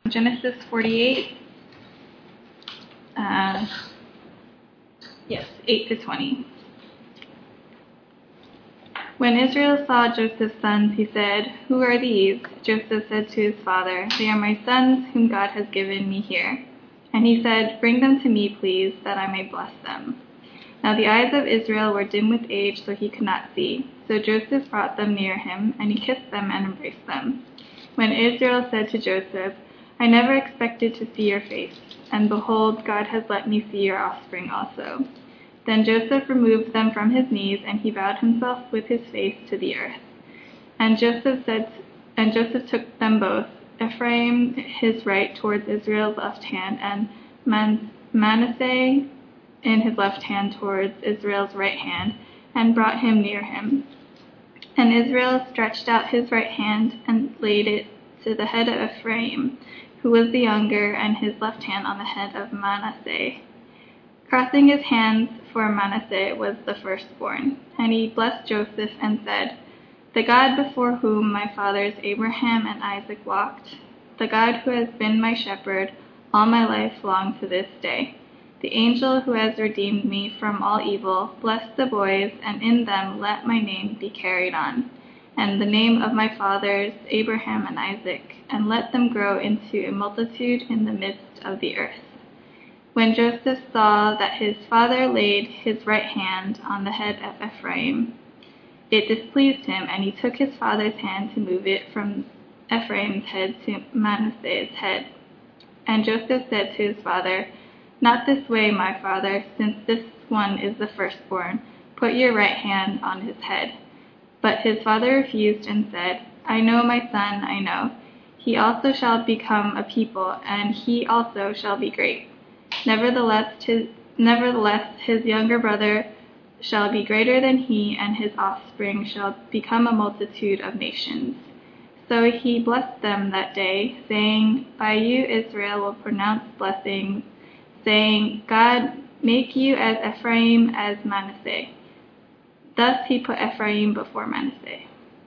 Genesis 48, 8 to 20. When Israel saw Joseph's sons, he said, "Who are these?" Joseph said to his father, "They are my sons whom God has given me here." And he said, "Bring them to me, please, that I may bless them." Now the eyes of Israel were dim with age, so he could not see. So Joseph brought them near him, and he kissed them and embraced them. When Israel said to Joseph, "I never expected to see your face, and behold, God has let me see your offspring also." Then Joseph removed them from his knees, and he bowed himself with his face to the earth. And Joseph took them both, Ephraim his right towards Israel's left hand, and Manasseh in his left hand towards Israel's right hand, and brought him near him. And Israel stretched out his right hand and laid it to the head of Ephraim, who was the younger, and his left hand on the head of Manasseh. Crossing his hands for Manasseh was the firstborn. And he blessed Joseph and said, "The God before whom my fathers Abraham and Isaac walked, the God who has been my shepherd all my life long to this day, the angel who has redeemed me from all evil, bless the boys, and in them let my name be carried on, and the name of my fathers Abraham and Isaac, and let them grow into a multitude in the midst of the earth." When Joseph saw that his father laid his right hand on the head of Ephraim, it displeased him, and he took his father's hand to move it from Ephraim's head to Manasseh's head. And Joseph said to his father, "Not this way, my father, since this one is the firstborn. Put your right hand on his head." But his father refused and said, "I know, my son, I know. He also shall become a people, and he also shall be great. Nevertheless, his younger brother shall be greater than he, and his offspring shall become a multitude of nations." So he blessed them that day, saying, "By you Israel will pronounce blessings, saying, 'God make you as Ephraim as Manasseh.'" Thus he put Ephraim before Manasseh.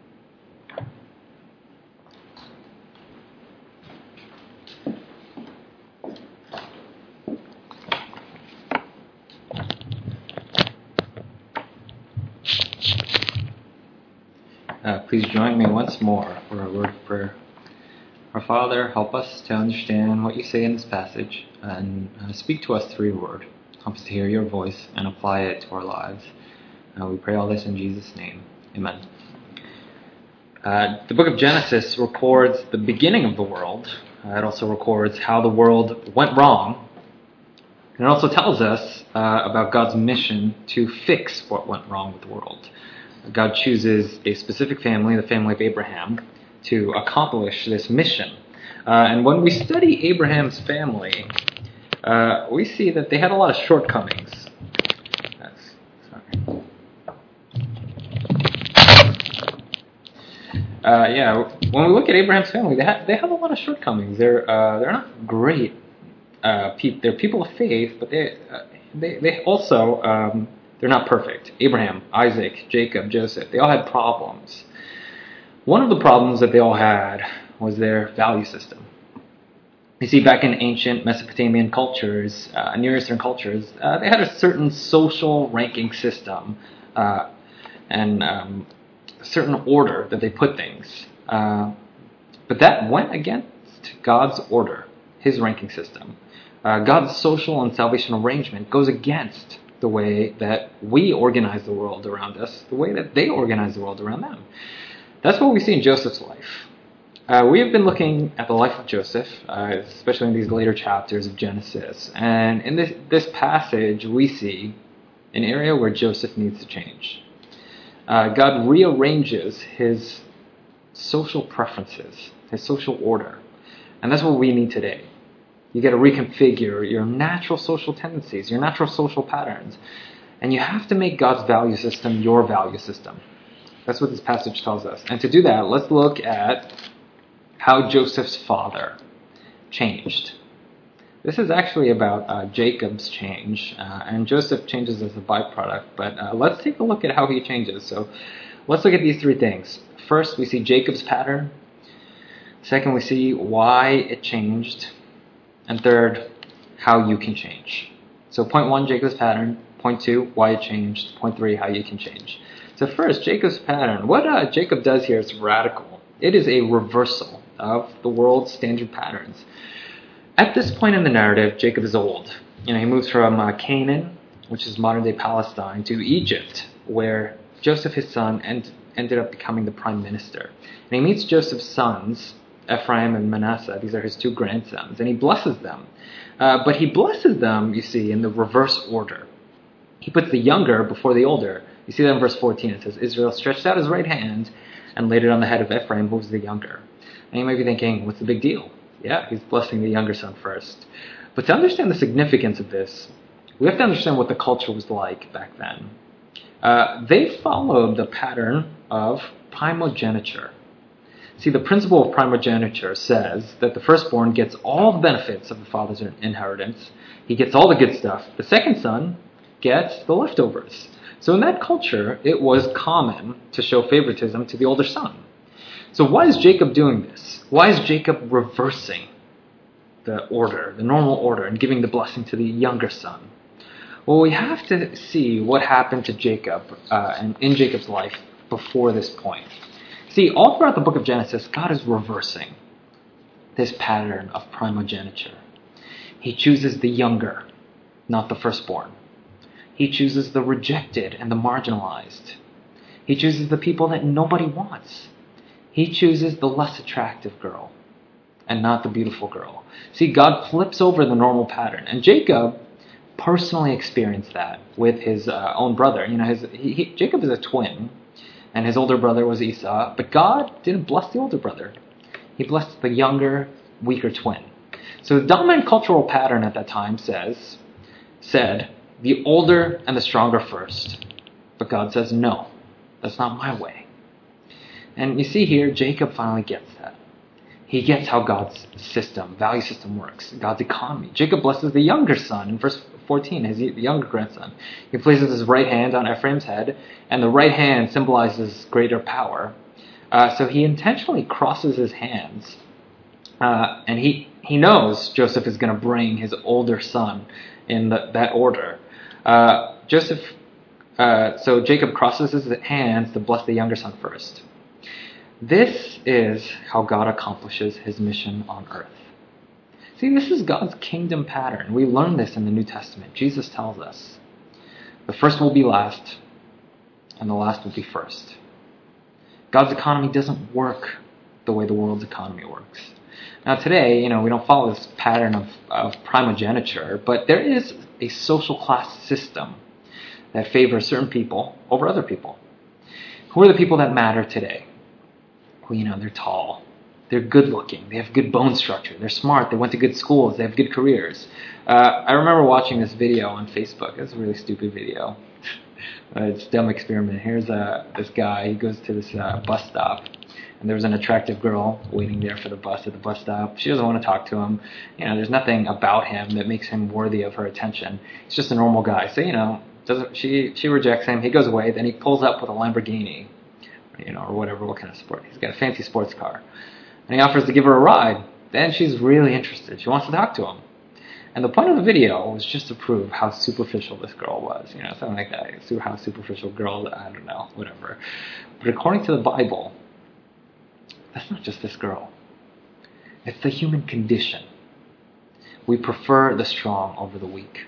Please join me once more for a word of prayer. Our Father, help us to understand what you say in this passage, and speak to us through your word. Help us to hear your voice and apply it to our lives. We pray all this in Jesus' name. Amen. The book of Genesis records the beginning of the world. It also records how the world went wrong. And it also tells us about God's mission to fix what went wrong with the world. God chooses a specific family, the family of Abraham, to accomplish this mission. And when we study Abraham's family, we see that they had a lot of shortcomings. When we look at Abraham's family, they have a lot of shortcomings. They're not great people. They're people of faith, but they also they're not perfect. Abraham, Isaac, Jacob, Joseph, they all had problems. One of the problems that they all had was their value system. You see, back in ancient Mesopotamian cultures, Near Eastern cultures, they had a certain social ranking system and a certain order that they put things. But that went against God's order, his ranking system. God's social and salvation arrangement goes against the way that we organize the world around us, the way that they organize the world around them. That's what we see in Joseph's life. We have been looking at the life of Joseph, especially in these later chapters of Genesis. And in this passage, we see an area where Joseph needs to change. God rearranges his social preferences, his social order. And that's what we need today. You got to reconfigure your natural social tendencies, your natural social patterns. And you have to make God's value system your value system. That's what this passage tells us. And to do that, let's look at how Joseph's father changed. This is actually about Jacob's change, and Joseph changes as a byproduct. But let's take a look at how he changes. So let's look at these three things. First, we see Jacob's pattern. Second, we see why it changed. And third, how you can change. So point 1, Jacob's pattern. Point 2, why it changed. Point 3, how you can change. So first, Jacob's pattern. What Jacob does here is radical. It is a reversal of the world's standard patterns. At this point in the narrative, Jacob is old. He moves from Canaan, which is modern-day Palestine, to Egypt, where Joseph, his son, ended up becoming the prime minister. And he meets Joseph's sons, Ephraim and Manasseh. These are his 2 grandsons, and he blesses them. But he blesses them, you see, in the reverse order. He puts the younger before the older. You see that in verse 14. It says, Israel stretched out his right hand and laid it on the head of Ephraim, who was the younger. And you might be thinking, what's the big deal? Yeah, he's blessing the younger son first. But to understand the significance of this, we have to understand what the culture was like back then. They followed the pattern of primogeniture. See, the principle of primogeniture says that the firstborn gets all the benefits of the father's inheritance. He gets all the good stuff. The second son gets the leftovers. So in that culture, it was common to show favoritism to the older son. So why is Jacob doing this? Why is Jacob reversing the order, the normal order, and giving the blessing to the younger son? Well, we have to see what happened to Jacob and in Jacob's life before this point. See, all throughout the book of Genesis, God is reversing this pattern of primogeniture. He chooses the younger, not the firstborn. He chooses the rejected and the marginalized. He chooses the people that nobody wants. He chooses the less attractive girl and not the beautiful girl. See, God flips over the normal pattern. And Jacob personally experienced that with his own brother. Jacob is a twin, and his older brother was Esau. But God didn't bless the older brother. He blessed the younger, weaker twin. So the dominant cultural pattern at that time said, the older and the stronger first. But God says, no, that's not my way. And you see here, Jacob finally gets that. He gets how God's value system works, God's economy. Jacob blesses the younger son in verse 14, his younger grandson. He places his right hand on Ephraim's head, and the right hand symbolizes greater power. So he intentionally crosses his hands, and he knows Joseph is going to bring his older son in that order. So Jacob crosses his hands to bless the younger son first. This is how God accomplishes his mission on earth. See, this is God's kingdom pattern. We learn this in the New Testament. Jesus tells us, the first will be last, and the last will be first. God's economy doesn't work the way the world's economy works. Now today, we don't follow this pattern of primogeniture, but there is a social class system that favors certain people over other people. Who are the people that matter today? Well, they're tall, they're good looking, they have good bone structure, they're smart, they went to good schools, they have good careers. I remember watching this video on Facebook. It's a really stupid video. It's a dumb experiment. Here's this guy, he goes to this bus stop, and there's an attractive girl waiting there for the bus at the bus stop. She doesn't want to talk to him. There's nothing about him that makes him worthy of her attention. He's just a normal guy. So, she rejects him. He goes away. Then he pulls up with a Lamborghini, or whatever, what kind of sport. He's got a fancy sports car. And he offers to give her a ride. Then she's really interested. She wants to talk to him. And the point of the video was just to prove how superficial this girl was. Something like that. How superficial girls, I don't know, whatever. But according to the Bible, that's not just this girl. It's the human condition. We prefer the strong over the weak.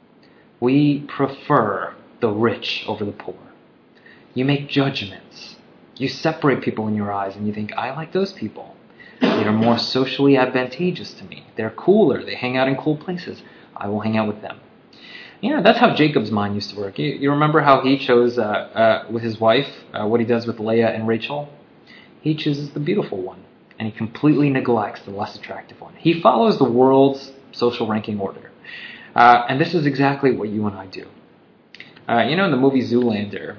We prefer the rich over the poor. You make judgments. You separate people in your eyes and you think, I like those people. They are more socially advantageous to me. They're cooler. They hang out in cool places. I will hang out with them. That's how Jacob's mind used to work. You remember how he chose with his wife, what he does with Leah and Rachel? He chooses the beautiful one, and he completely neglects the less attractive one. He follows the world's social ranking order. And this is exactly what you and I do. In the movie Zoolander,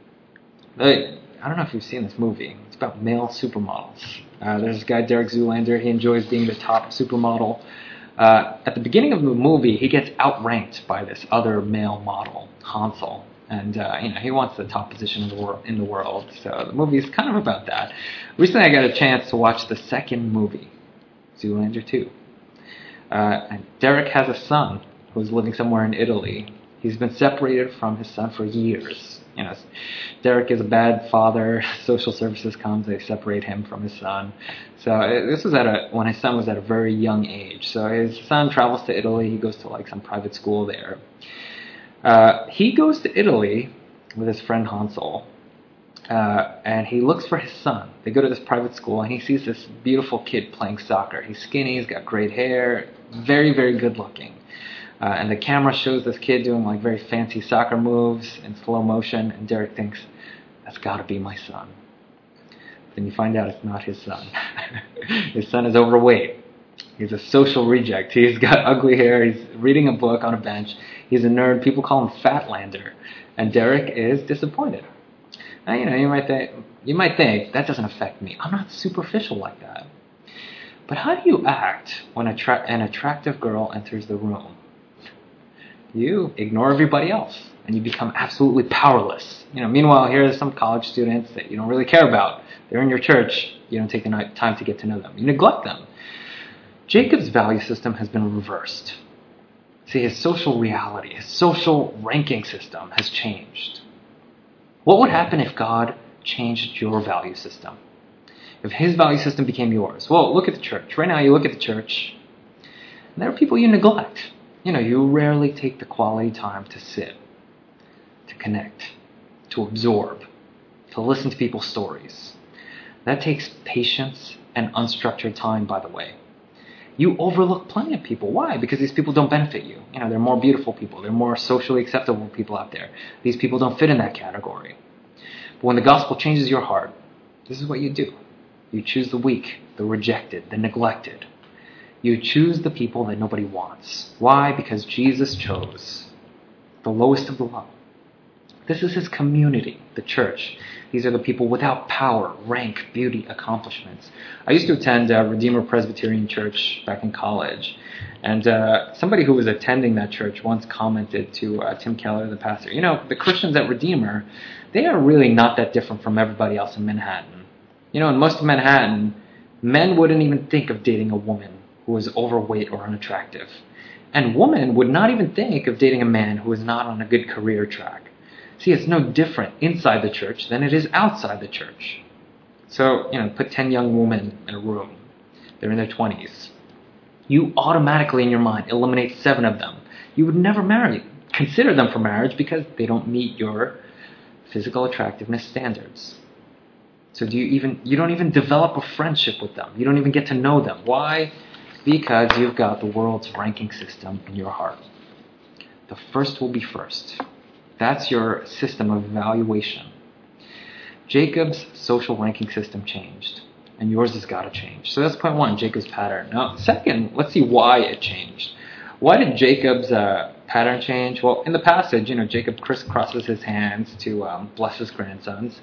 I don't know if you've seen this movie. It's about male supermodels. There's this guy, Derek Zoolander. He enjoys being the top supermodel. At the beginning of the movie, he gets outranked by this other male model, Hansel. And he wants the top position in the world. So the movie is kind of about that. Recently, I got a chance to watch the second movie, Zoolander 2. And Derek has a son who's living somewhere in Italy. He's been separated from his son for years. Derek is a bad father. Social services comes, they separate him from his son. So this was when his son was at a very young age. So his son travels to Italy. He goes to like some private school there. He goes to Italy with his friend Hansel, and he looks for his son. They go to this private school, and he sees this beautiful kid playing soccer. He's skinny, he's got great hair, very, very good looking. And the camera shows this kid doing like very fancy soccer moves in slow motion, and Derek thinks, that's got to be my son. Then you find out it's not his son. His son is overweight. He's a social reject. He's got ugly hair. He's reading a book on a bench. He's a nerd. People call him Fatlander. And Derek is disappointed. Now, you might think, that doesn't affect me. I'm not superficial like that. But how do you act when an attractive girl enters the room? You ignore everybody else, and you become absolutely powerless. Meanwhile, here are some college students that you don't really care about. They're in your church. You don't take the time to get to know them. You neglect them. Jacob's value system has been reversed. See, his social reality, his social ranking system has changed. What would happen if God changed your value system? If his value system became yours? Well, look at the church. Right now, you look at the church, and there are people you neglect. You rarely take the quality time to sit, to connect, to absorb, to listen to people's stories. That takes patience and unstructured time, by the way. You overlook plenty of people. Why? Because these people don't benefit you. They're more beautiful people. They're more socially acceptable people out there. These people don't fit in that category. But when the gospel changes your heart, this is what you do. You choose the weak, the rejected, the neglected. You choose the people that nobody wants. Why? Because Jesus chose the lowest of the low. This is his community, the church. These are the people without power, rank, beauty, accomplishments. I used to attend Redeemer Presbyterian Church back in college. And somebody who was attending that church once commented to Tim Keller, the pastor, the Christians at Redeemer, they are really not that different from everybody else in Manhattan. In most of Manhattan, men wouldn't even think of dating a woman who was overweight or unattractive. And women would not even think of dating a man who was not on a good career track. See, it's no different inside the church than it is outside the church. So, put 10 young women in a room. They're in their 20s. You automatically, in your mind, eliminate 7 of them. You would never consider them for marriage because they don't meet your physical attractiveness standards. So you don't even develop a friendship with them. You don't even get to know them. Why? Because you've got the world's ranking system in your heart. The first will be first. That's your system of evaluation. Jacob's social ranking system changed, and yours has got to change. So that's point 1, Jacob's pattern. Now, second, let's see why it changed. Why did Jacob's pattern change? Well, in the passage, Jacob crisscrosses his hands to bless his grandsons.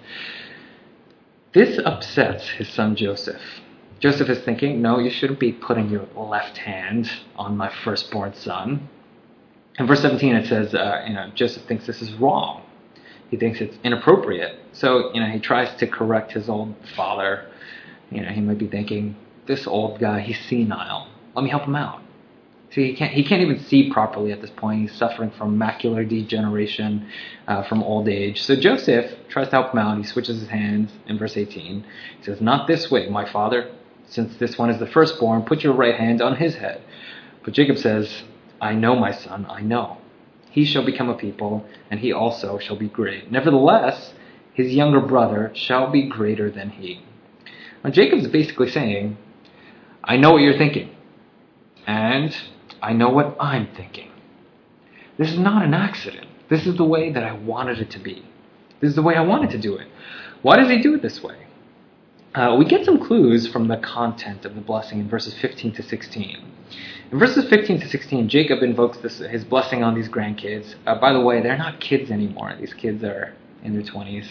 This upsets his son Joseph. Joseph is thinking, no, you shouldn't be putting your left hand on my firstborn son. In verse 17 it says, Joseph thinks this is wrong. He thinks it's inappropriate. So, he tries to correct his old father. He might be thinking, this old guy, he's senile. Let me help him out. See, he can't even see properly at this point. He's suffering from macular degeneration from old age. So Joseph tries to help him out. He switches his hands in verse 18. He says, not this way, my father. Since this one is the firstborn, put your right hand on his head. But Jacob says, I know, my son, I know. He shall become a people, and he also shall be great. Nevertheless, his younger brother shall be greater than he. Now, Jacob's basically saying, I know what you're thinking, and I know what I'm thinking. This is not an accident. This is the way that I wanted it to be. This is the way I wanted to do it. Why does he do it this way? We get some clues from the content of the blessing in verses 15 to 16. In verses 15 to 16, Jacob invokes his blessing on these grandkids. By the way, they're not kids anymore. These kids are in their 20s.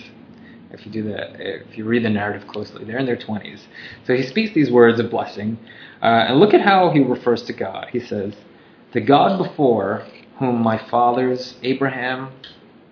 If you read the narrative closely, they're in their 20s. So he speaks these words of blessing. And look at how he refers to God. He says, the God before whom my fathers Abraham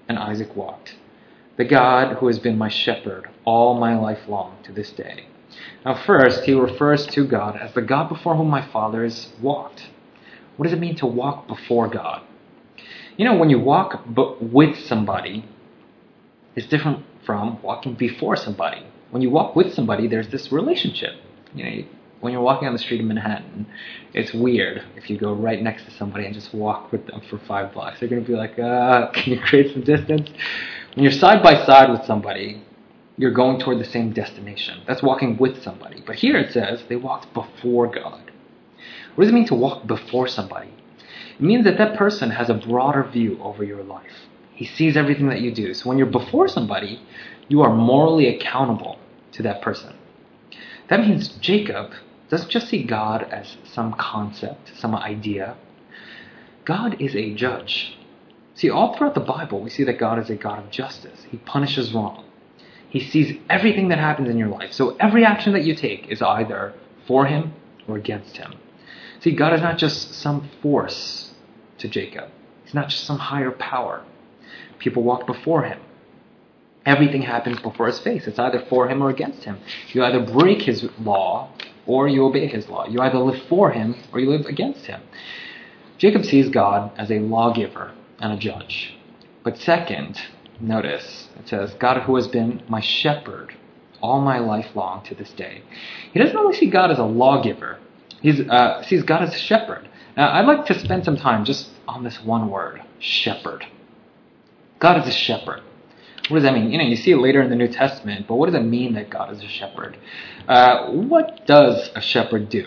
And Isaac walked. The God who has been my shepherd all my life long to this day. Now first, he refers to God as the God before whom my fathers walked. What does it mean to walk before God? When you walk with somebody, it's different from walking before somebody. When you walk with somebody, there's this relationship. When you're walking on the street in Manhattan, it's weird if you go right next to somebody and just walk with them for 5 blocks. They're going to be like, can you create some distance? When you're side by side with somebody, you're going toward the same destination. That's walking with somebody. But here it says they walked before God. What does it mean to walk before somebody? It means that person has a broader view over your life. He sees everything that you do. So when you're before somebody, you are morally accountable to that person. That means Jacob doesn't just see God as some concept, some idea. God is a judge. See, all throughout the Bible, we see that God is a God of justice. He punishes wrong. He sees everything that happens in your life. So every action that you take is either for him or against him. See, God is not just some force to Jacob. He's not just some higher power. People walk before him. Everything happens before his face. It's either for him or against him. You either break his law or you obey his law. You either live for him or you live against him. Jacob sees God as a lawgiver and a judge. But second, notice, it says, God who has been my shepherd all my life long to this day. He doesn't only see God as a lawgiver. He sees God as a shepherd. Now, I'd like to spend some time just on this one word, shepherd. God is a shepherd. What does that mean? You see it later in the New Testament, but what does it mean that God is a shepherd? What does a shepherd do?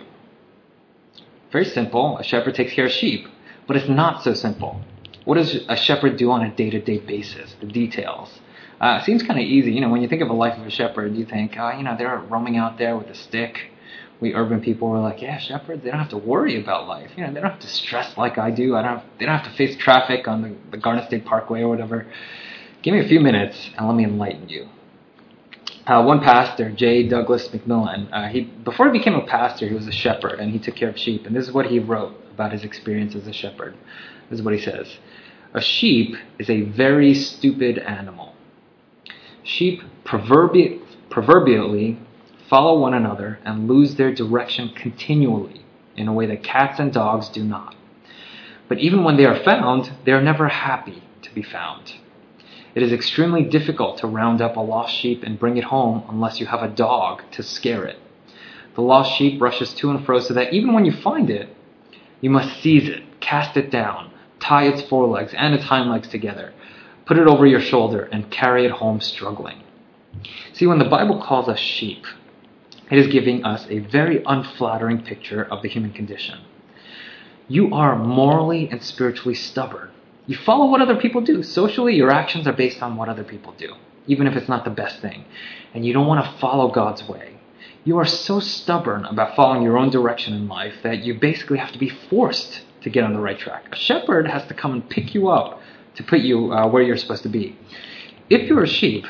Very simple. A shepherd takes care of sheep, but it's not so simple. What does a shepherd do on a day-to-day basis? The details. It seems kind of easy. When you think of a life of a shepherd, you think, they're roaming out there with a stick. We urban people were like, yeah, shepherds, they don't have to worry about life. They don't have to stress like I do. They don't have to face traffic on the Garden State Parkway or whatever. Give me a few minutes and let me enlighten you. One pastor, J. Douglas McMillan, before he became a pastor, he was a shepherd and he took care of sheep. And this is what he wrote about his experience as a shepherd. This is what he says. A sheep is a very stupid animal. Sheep proverbially follow one another and lose their direction continually in a way that cats and dogs do not. But even when they are found, they are never happy to be found. It is extremely difficult to round up a lost sheep and bring it home unless you have a dog to scare it. The lost sheep rushes to and fro so that even when you find it, you must seize it, cast it down, tie its forelegs and its hind legs together, put it over your shoulder, and carry it home struggling. See, when the Bible calls us sheep, it is giving us a very unflattering picture of the human condition. You are morally and spiritually stubborn. You follow what other people do. Socially, your actions are based on what other people do, even if it's not the best thing. And you don't want to follow God's way. You are so stubborn about following your own direction in life that you basically have to be forced to get on the right track. A shepherd has to come and pick you up to put you where you're supposed to be. If you're a sheep,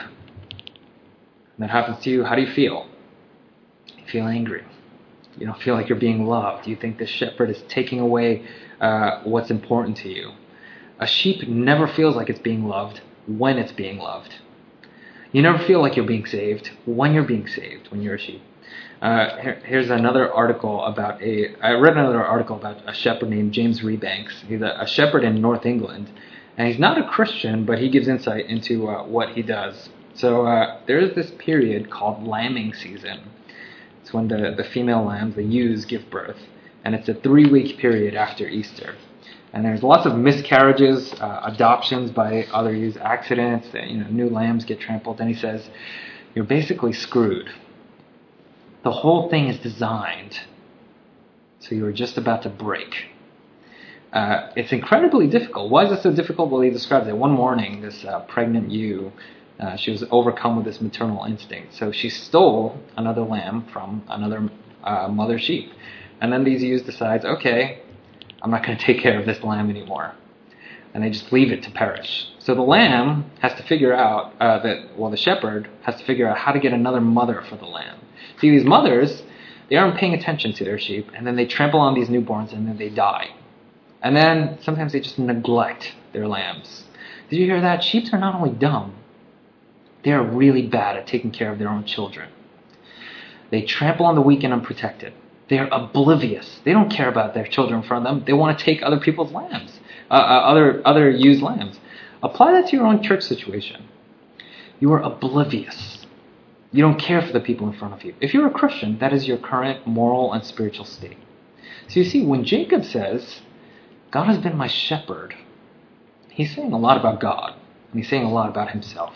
and that happens to you, how do you feel? You feel angry. You don't feel like you're being loved. You think the shepherd is taking away what's important to you. A sheep never feels like it's being loved when it's being loved. You never feel like you're being saved when you're being saved, when you're a sheep. Here's another article I read another article about a shepherd named James Rebanks. He's a shepherd in North England. And he's not a Christian, but he gives insight into what he does. So there is this period called lambing season. It's when the female lambs, the ewes, give birth. And it's a 3-week period after Easter. And there's lots of miscarriages, adoptions by other ewes, accidents, new lambs get trampled. And he says, you're basically screwed. The whole thing is designed so you're just about to break. It's incredibly difficult. Why is it so difficult? Well, he describes it. One morning, this pregnant ewe, she was overcome with this maternal instinct. So she stole another lamb from another mother sheep. And then these ewes decides, okay, I'm not going to take care of this lamb anymore. And they just leave it to perish. So the lamb has to figure out the shepherd has to figure out how to get another mother for the lamb. See, these mothers, they aren't paying attention to their sheep, and then they trample on these newborns, and then they die. And then sometimes they just neglect their lambs. Did you hear that? Sheep are not only dumb, they are really bad at taking care of their own children. They trample on the weak and unprotected. They are oblivious. They don't care about their children in front of them. They want to take other people's lambs, other used lambs. Apply that to your own church situation. You are oblivious. You don't care for the people in front of you. If you're a Christian, that is your current moral and spiritual state. So you see, when Jacob says, God has been my shepherd, he's saying a lot about God, and he's saying a lot about himself.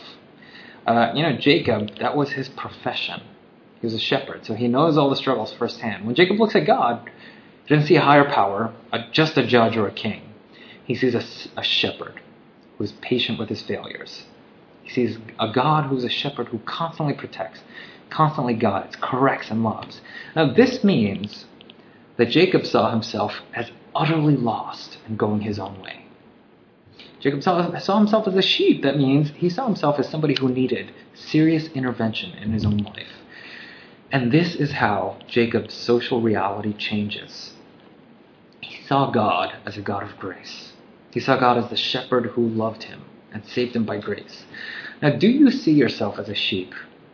Jacob, that was his profession. He was a shepherd, so he knows all the struggles firsthand. When Jacob looks at God, he doesn't see a higher power, just a judge or a king. He sees a shepherd who is patient with his failures. He sees a God who's a shepherd who constantly protects, constantly guides, corrects, and loves. Now, this means that Jacob saw himself as utterly lost and going his own way. Jacob saw himself as a sheep. That means he saw himself as somebody who needed serious intervention in his own life. And this is how Jacob's social reality changes. He saw God as a God of grace. He saw God as the shepherd who loved him and saved him by grace. Now, do you see yourself as a sheep?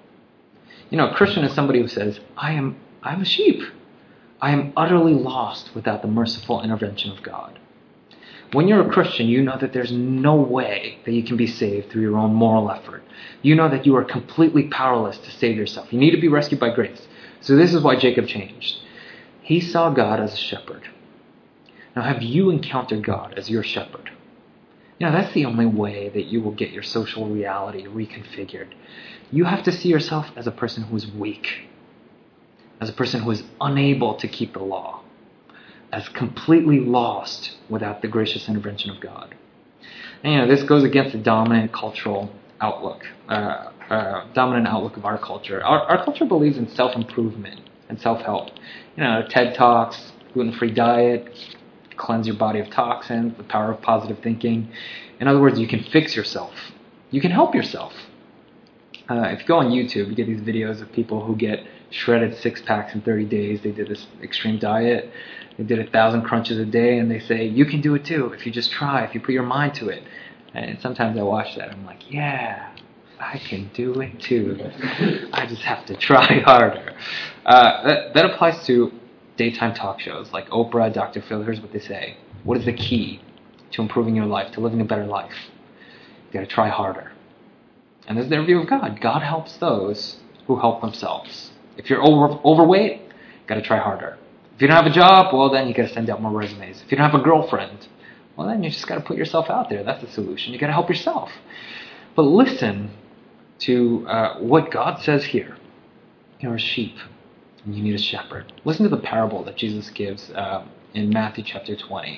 A Christian is somebody who says, I'm a sheep. I am utterly lost without the merciful intervention of God. When you're a Christian, you know that there's no way that you can be saved through your own moral effort. You know that you are completely powerless to save yourself. You need to be rescued by grace. So this is why Jacob changed. He saw God as a shepherd. Now, have you encountered God as your shepherd? That's the only way that you will get your social reality reconfigured. You have to see yourself as a person who is weak, as a person who is unable to keep the law, as completely lost without the gracious intervention of God. And, this goes against the dominant cultural outlook, dominant outlook of our culture. Our culture believes in self-improvement and self-help. TED Talks, gluten-free diet, cleanse your body of toxins, the power of positive thinking. In other words, you can fix yourself. You can help yourself. If you go on YouTube, you get these videos of people who get shredded six-packs in 30 days. They did this extreme diet. They did 1,000 crunches a day, and they say, you can do it too if you just try, if you put your mind to it. And sometimes I watch that, I'm like, yeah, I can do it too. I just have to try harder. That applies to daytime talk shows like Oprah, Dr. Phil. Here's what they say. What is the key to improving your life, to living a better life? You got to try harder. And this is their view of God. God helps those who help themselves. If you're overweight, you got to try harder. If you don't have a job, well, then you got to send out more resumes. If you don't have a girlfriend, well, then you just got to put yourself out there. That's the solution. You got to help yourself. But listen to what God says here. You're a sheep, and you need a shepherd. Listen to the parable that Jesus gives in Matthew chapter 20.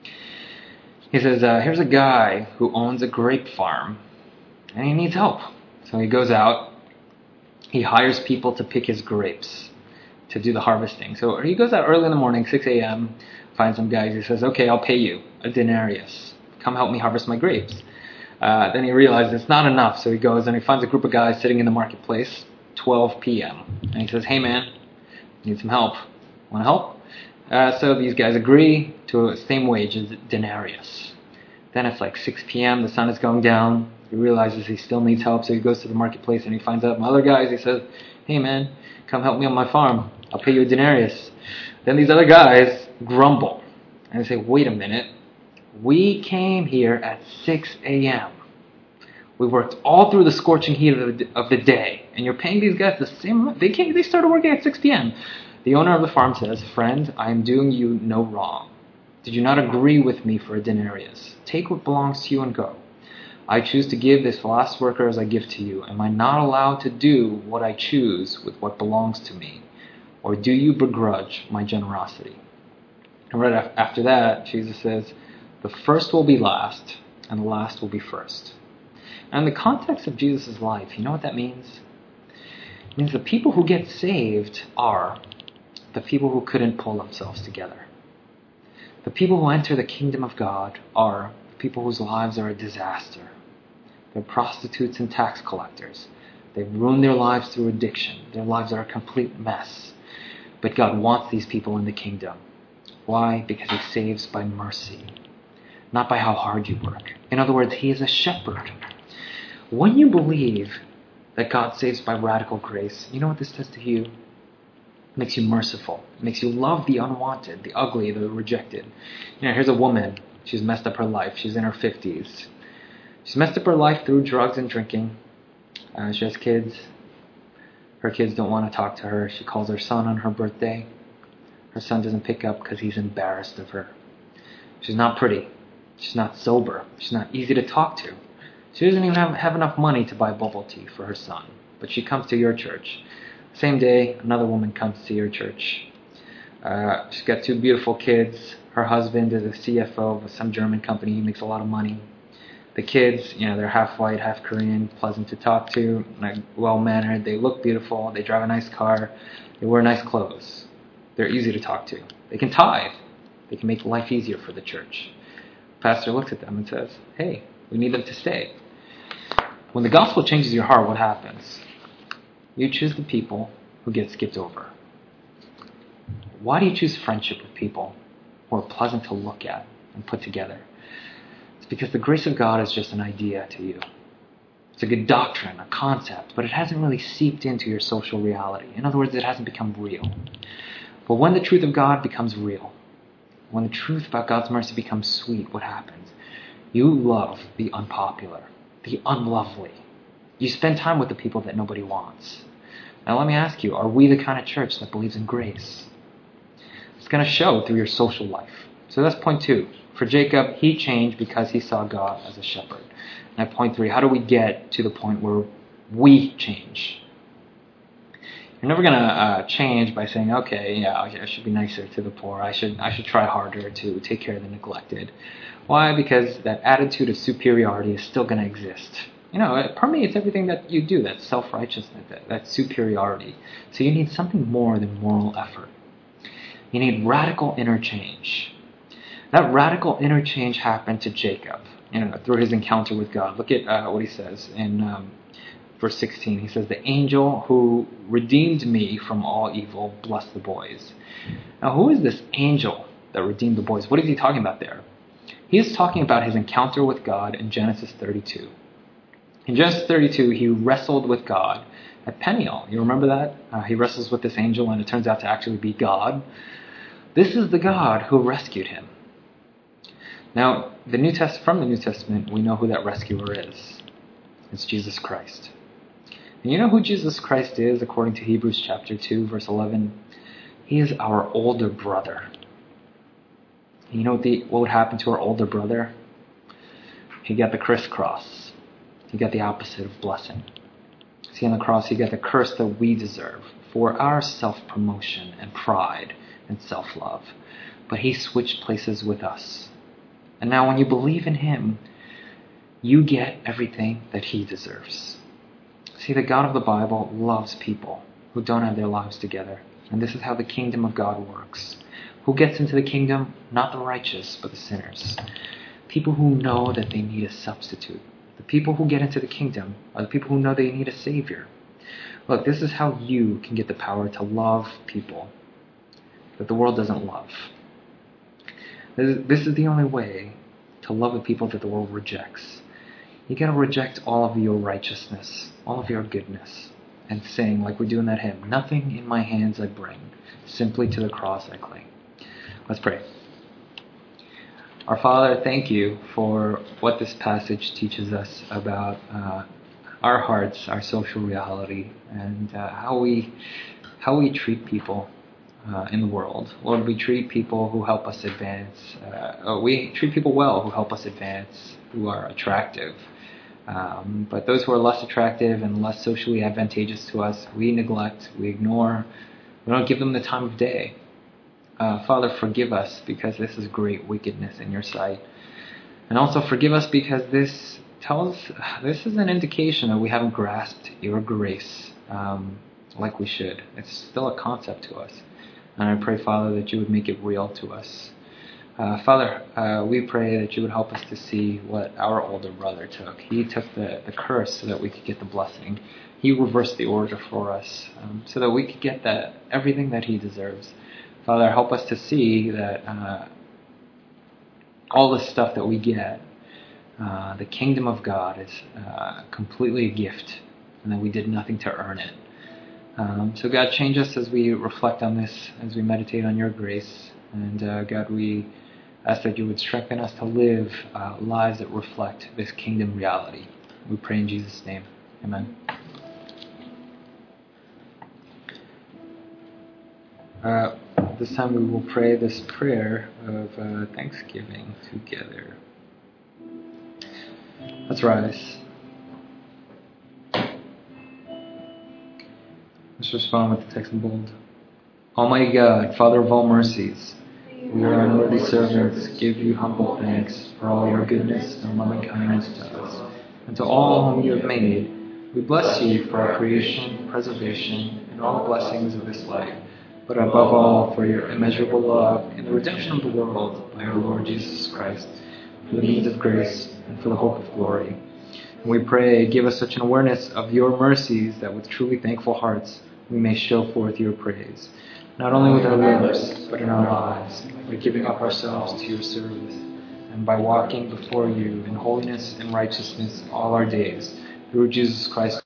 He says, here's a guy who owns a grape farm, and he needs help. So he goes out. He hires people to pick his grapes, to do the harvesting. So he goes out early in the morning, 6 a.m., finds some guys. He says, okay, I'll pay you a denarius. Come help me harvest my grapes. Then he realizes it's not enough, so he goes and he finds a group of guys sitting in the marketplace, 12 p.m. And he says, hey man, need some help. Want to help? So these guys agree to the same wage as denarius. Then it's like 6 p.m., the sun is going down. He realizes he still needs help, so he goes to the marketplace and he finds out some other guys. He says, hey man, come help me on my farm. I'll pay you a denarius. Then these other guys grumble. And they say, wait a minute. We came here at 6 a.m. We worked all through the scorching heat of the day. And you're paying these guys the same amount. They started working at 6 p.m. The owner of the farm says, friend, I am doing you no wrong. Did you not agree with me for a denarius? Take what belongs to you and go. I choose to give this last worker as I give to you. Am I not allowed to do what I choose with what belongs to me? Or do you begrudge my generosity? And right after that, Jesus says, the first will be last, and the last will be first. And in the context of Jesus' life, you know what that means? It means the people who get saved are the people who couldn't pull themselves together. The people who enter the kingdom of God are the people whose lives are a disaster. They're prostitutes and tax collectors. They've ruined their lives through addiction. Their lives are a complete mess. But God wants these people in the kingdom. Why? Because He saves by mercy. not by how hard you work. In other words, he is a shepherd. When you believe that God saves by radical grace, you know what this does to you? It makes you merciful. It makes you love the unwanted, the ugly, the rejected. Here's a woman. She's messed up her life. She's in her 50s. She's messed up her life through drugs and drinking. She has kids. Her kids don't want to talk to her. She calls her son on her birthday. Her son doesn't pick up because he's embarrassed of her. She's not pretty. She's not sober. She's not easy to talk to. She doesn't even have enough money to buy bubble tea for her son. But she comes to your church. Same day, another woman comes to your church. She's got 2 beautiful kids. Her husband is a CFO of some German company. He makes a lot of money. The kids, they're half white, half Korean, pleasant to talk to, well-mannered. They look beautiful. They drive a nice car. They wear nice clothes. They're easy to talk to. They can tithe. They can make life easier for the church. The pastor looks at them and says, hey, we need them to stay. When the gospel changes your heart, what happens? You choose the people who get skipped over. Why do you choose friendship with people who are pleasant to look at and put together? It's because the grace of God is just an idea to you. It's a good doctrine, a concept, but it hasn't really seeped into your social reality. In other words, it hasn't become real. But when the truth of God becomes real, when the truth about God's mercy becomes sweet, what happens? You love the unpopular, the unlovely. You spend time with the people that nobody wants. Now let me ask you, are we the kind of church that believes in grace? It's going to show through your social life. So that's point 2. For Jacob, he changed because he saw God as a shepherd. And at point 3, how do we get to the point where we change? You're never going to change by saying, okay, I should be nicer to the poor. I should try harder to take care of the neglected. Why? Because that attitude of superiority is still going to exist. It permeates everything that you do, that self-righteousness, that superiority. So you need something more than moral effort. You need radical inner change. That radical inner change happened to Jacob, through his encounter with God. Look at what he says in verse 16. He says, the angel who redeemed me from all evil, bless the boys. Now, who is this angel that redeemed the boys? What is he talking about there? He is talking about his encounter with God in Genesis 32. In Genesis 32, he wrestled with God at Peniel. You remember that? He wrestles with this angel, and it turns out to actually be God. This is the God who rescued him. Now, from the New Testament, we know who that rescuer is. It's Jesus Christ. And you know who Jesus Christ is, according to Hebrews chapter 2, verse 11? He is our older brother. And you know what would happen to our older brother? He got the crisscross. He got the opposite of blessing. See, on the cross, he got the curse that we deserve for our self-promotion and pride and self-love. But he switched places with us. And now when you believe in him, you get everything that he deserves. See, the God of the Bible loves people who don't have their lives together. And this is how the kingdom of God works. Who gets into the kingdom? Not the righteous, but the sinners. People who know that they need a substitute. The people who get into the kingdom are the people who know they need a savior. Look, this is how you can get the power to love people that the world doesn't love. This is the only way to love the people that the world rejects. You got to reject all of your righteousness, all of your goodness, and sing like we do in that hymn, nothing in my hands I bring, simply to the cross I cling. Let's pray. Our Father, thank you for what this passage teaches us about our hearts, our social reality, and how we treat people in the world. Lord, we treat people who help us advance. We treat people well who help us advance, who are attractive. But those who are less attractive and less socially advantageous to us, we neglect, we ignore, we don't give them the time of day. Father, forgive us because this is great wickedness in your sight. And also forgive us because this is an indication that we haven't grasped your grace like we should. It's still a concept to us. And I pray, Father, that you would make it real to us. Father, we pray that you would help us to see what our older brother took. He took the curse so that we could get the blessing. He reversed the order for us so that we could get everything that he deserves. Father, help us to see that all the stuff that we get, the kingdom of God is completely a gift, and that we did nothing to earn it. So God, change us as we reflect on this, as we meditate on your grace. And God, we ask that you would strengthen us to live lives that reflect this kingdom reality. We pray in Jesus' name. Amen. This time we will pray this prayer of thanksgiving together. Let's rise. Let's respond with the text in bold. Almighty God, Father of all mercies, we, your unworthy servants, give you humble thanks for all your goodness and loving kindness to us, and to all whom you have made. We bless you for our creation, preservation, and all the blessings of this life, but above all for your immeasurable love and the redemption of the world by our Lord Jesus Christ, for the means of grace and for the hope of glory. And we pray, give us such an awareness of your mercies that with truly thankful hearts we may show forth your praise, not only with our lips, but in our lives, by giving up ourselves to your service, and by walking before you in holiness and righteousness all our days, through Jesus Christ.